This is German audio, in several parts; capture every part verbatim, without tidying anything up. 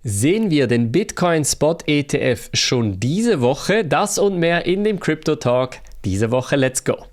Sehen wir den Bitcoin Spot E T F schon diese Woche? Das und mehr in dem Crypto Talk diese Woche. Let's go!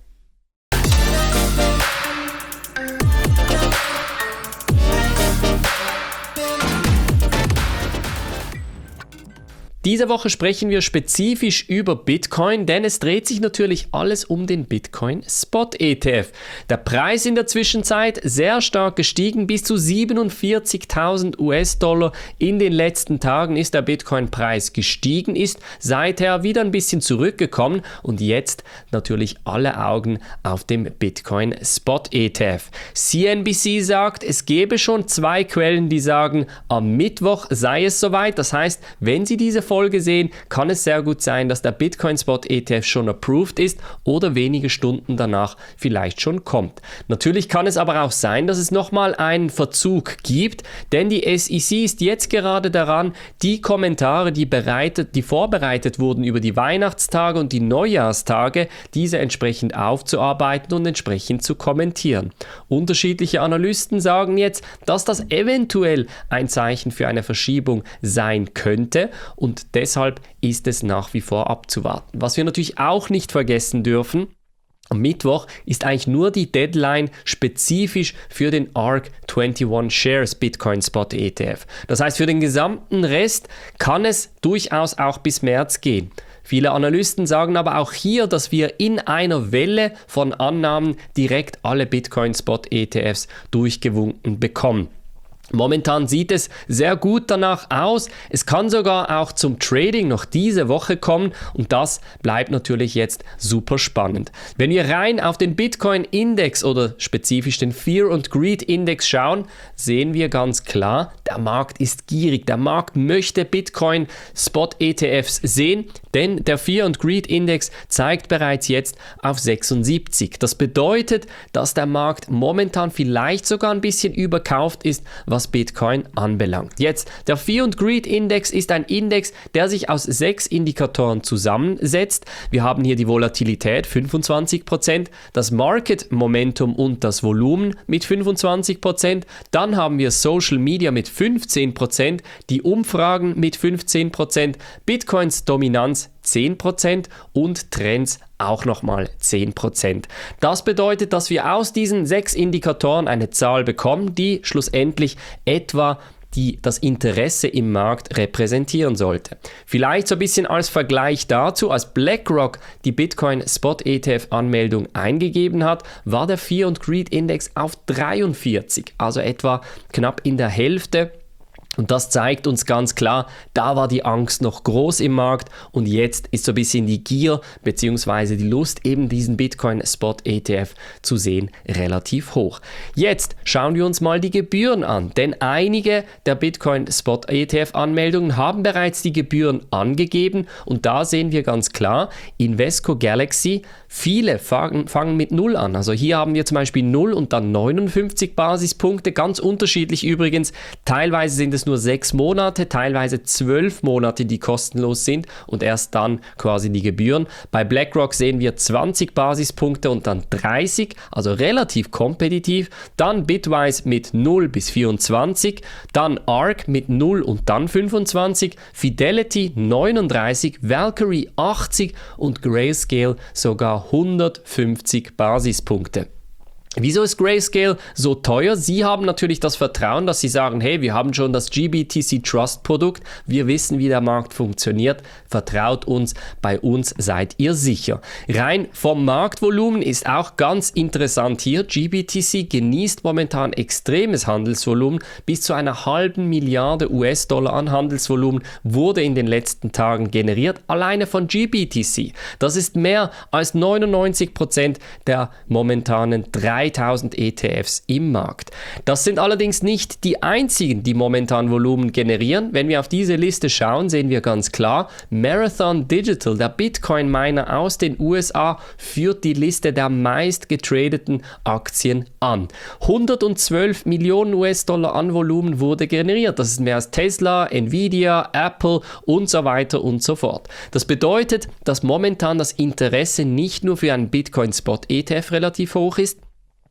Diese Woche sprechen wir spezifisch über Bitcoin, denn es dreht sich natürlich alles um den Bitcoin Spot E T F. Der Preis in der Zwischenzeit sehr stark gestiegen, bis zu siebenundvierzigtausend US-Dollar. In den letzten Tagen ist der Bitcoin-Preis gestiegen, ist seither wieder ein bisschen zurückgekommen und jetzt natürlich alle Augen auf dem Bitcoin Spot E T F. C N B C sagt, es gebe schon zwei Quellen, die sagen, am Mittwoch sei es soweit. Das heißt, wenn Sie diese Folge sehen, kann es sehr gut sein, dass der Bitcoin Spot E T F schon approved ist oder wenige Stunden danach vielleicht schon kommt. Natürlich kann es aber auch sein, dass es nochmal einen Verzug gibt, denn die S E C ist jetzt gerade daran, die Kommentare, die, bereitet, die vorbereitet wurden über die Weihnachtstage und die Neujahrstage, diese entsprechend aufzuarbeiten und entsprechend zu kommentieren. Unterschiedliche Analysten sagen jetzt, dass das eventuell ein Zeichen für eine Verschiebung sein könnte und deshalb ist es nach wie vor abzuwarten. Was wir natürlich auch nicht vergessen dürfen, am Mittwoch ist eigentlich nur die Deadline spezifisch für den A R C einundzwanzig Shares Bitcoin Spot E T F. Das heißt, für den gesamten Rest kann es durchaus auch bis März gehen. Viele Analysten sagen aber auch hier, dass wir in einer Welle von Annahmen direkt alle Bitcoin Spot E T Fs durchgewunken bekommen. Momentan sieht es sehr gut danach aus. Es kann sogar auch zum Trading noch diese Woche kommen und das bleibt natürlich jetzt super spannend. Wenn wir rein auf den Bitcoin-Index oder spezifisch den Fear and Greed-Index schauen, sehen wir ganz klar, der Markt ist gierig. Der Markt möchte Bitcoin-Spot-E T Fs sehen, denn der Fear and Greed-Index zeigt bereits jetzt auf sechsundsiebzig. Das bedeutet, dass der Markt momentan vielleicht sogar ein bisschen überkauft ist, was Bitcoin anbelangt. Jetzt, der Fear and Greed Index ist ein Index, der sich aus sechs Indikatoren zusammensetzt. Wir haben hier die Volatilität fünfundzwanzig Prozent, das Market Momentum und das Volumen mit fünfundzwanzig Prozent, dann haben wir Social Media mit fünfzehn Prozent, die Umfragen mit fünfzehn Prozent, Bitcoins Dominanz zehn Prozent und Trends auch nochmal zehn Prozent. Das bedeutet, dass wir aus diesen sechs Indikatoren eine Zahl bekommen, die schlussendlich etwa die das Interesse im Markt repräsentieren sollte. Vielleicht so ein bisschen als Vergleich dazu, als BlackRock die Bitcoin Spot E T F-Anmeldung eingegeben hat, war der Fear and Greed Index auf dreiundvierzig, also etwa knapp in der Hälfte. Und das zeigt uns ganz klar, da war die Angst noch groß im Markt und jetzt ist so ein bisschen die Gier bzw. die Lust, eben diesen Bitcoin Spot E T F zu sehen, relativ hoch. Jetzt schauen wir uns mal die Gebühren an, denn einige der Bitcoin Spot E T F-Anmeldungen haben bereits die Gebühren angegeben und da sehen wir ganz klar, Invesco Galaxy, viele fangen, fangen mit null an. Also hier haben wir zum Beispiel null und dann neunundfünfzig Basispunkte, ganz unterschiedlich übrigens. Teilweise sind es nur sechs Monate, teilweise zwölf Monate, die kostenlos sind und erst dann quasi die Gebühren. Bei BlackRock sehen wir zwanzig Basispunkte und dann dreißig, also relativ kompetitiv. Dann Bitwise mit null bis vierundzwanzig, dann A R C mit null und dann fünfundzwanzig, Fidelity neununddreißig, Valkyrie achtzig und Grayscale sogar hundertfünfzig Basispunkte. Wieso ist Grayscale so teuer? Sie haben natürlich das Vertrauen, dass sie sagen, hey, wir haben schon das G B T C Trust Produkt, wir wissen, wie der Markt funktioniert, vertraut uns, bei uns seid ihr sicher. Rein vom Marktvolumen ist auch ganz interessant hier, G B T C genießt momentan extremes Handelsvolumen, bis zu einer halben Milliarde U S-Dollar an Handelsvolumen wurde in den letzten Tagen generiert, alleine von G B T C. Das ist mehr als neunundneunzig Prozent der momentanen dreitausend E T Fs im Markt. Das sind allerdings nicht die einzigen, die momentan Volumen generieren. Wenn wir auf diese Liste schauen, sehen wir ganz klar, Marathon Digital, der Bitcoin-Miner aus den U S A, führt die Liste der meist getradeten Aktien an. hundertzwölf Millionen U S-Dollar an Volumen wurde generiert. Das ist mehr als Tesla, Nvidia, Apple und so weiter und so fort. Das bedeutet, dass momentan das Interesse nicht nur für einen Bitcoin Spot E T F relativ hoch ist,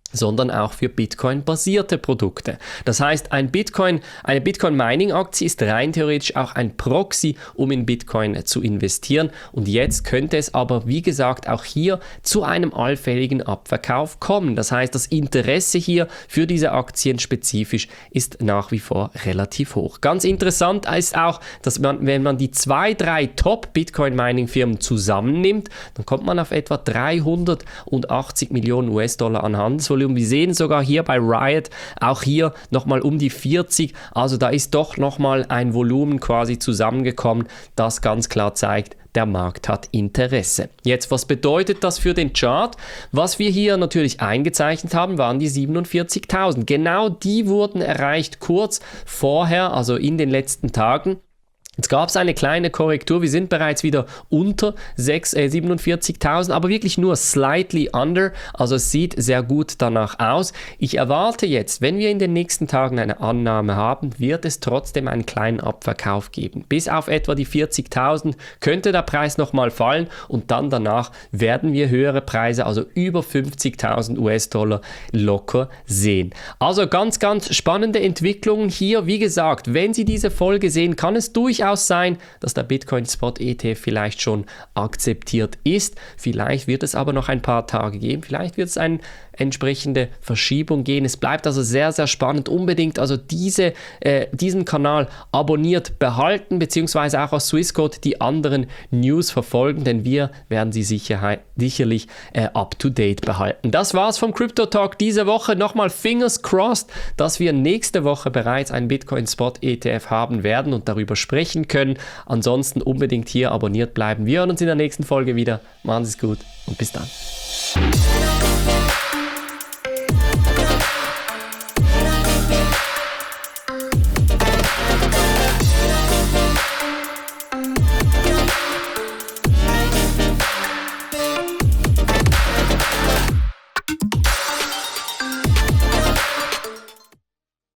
sondern auch für Bitcoin-basierte Produkte. Das heißt, ein Bitcoin, eine Bitcoin-Mining-Aktie ist rein theoretisch auch ein Proxy, um in Bitcoin zu investieren. Und jetzt könnte es aber, wie gesagt, auch hier zu einem allfälligen Abverkauf kommen. Das heißt, das Interesse hier für diese Aktien spezifisch ist nach wie vor relativ hoch. Ganz interessant ist auch, dass man, wenn man die zwei, drei Top-Bitcoin-Mining-Firmen zusammennimmt, dann kommt man auf etwa dreihundertachtzig Millionen U S-Dollar an Handelsvolumen. Wir sehen sogar hier bei Riot auch hier nochmal um die vierzig, also da ist doch nochmal ein Volumen quasi zusammengekommen, das ganz klar zeigt, der Markt hat Interesse. Jetzt, was bedeutet das für den Chart? Was wir hier natürlich eingezeichnet haben, waren die siebenundvierzigtausend. Genau die wurden erreicht kurz vorher, also in den letzten Tagen. Jetzt gab es eine kleine Korrektur, wir sind bereits wieder unter siebenundvierzigtausend, aber wirklich nur slightly under, also es sieht sehr gut danach aus. Ich erwarte jetzt, wenn wir in den nächsten Tagen eine Annahme haben, wird es trotzdem einen kleinen Abverkauf geben. Bis auf etwa die vierzigtausend könnte der Preis nochmal fallen und dann danach werden wir höhere Preise, also über fünfzigtausend U S-Dollar locker sehen. Also ganz, ganz spannende Entwicklungen hier. Wie gesagt, wenn Sie diese Folge sehen, kann es durchaus sein, dass der Bitcoin Spot E T F vielleicht schon akzeptiert ist. Vielleicht wird es aber noch ein paar Tage geben. Vielleicht wird es eine entsprechende Verschiebung gehen. Es bleibt also sehr, sehr spannend. Unbedingt also diese, äh, diesen Kanal abonniert behalten, beziehungsweise auch aus Swissquote die anderen News verfolgen, denn wir werden sie sicher, sicherlich äh, up to date behalten. Das war's vom Crypto Talk diese Woche. Nochmal fingers crossed, dass wir nächste Woche bereits einen Bitcoin Spot E T F haben werden und darüber sprechen können. Ansonsten unbedingt hier abonniert bleiben. Wir hören uns in der nächsten Folge wieder. Machen Sie es gut und bis dann.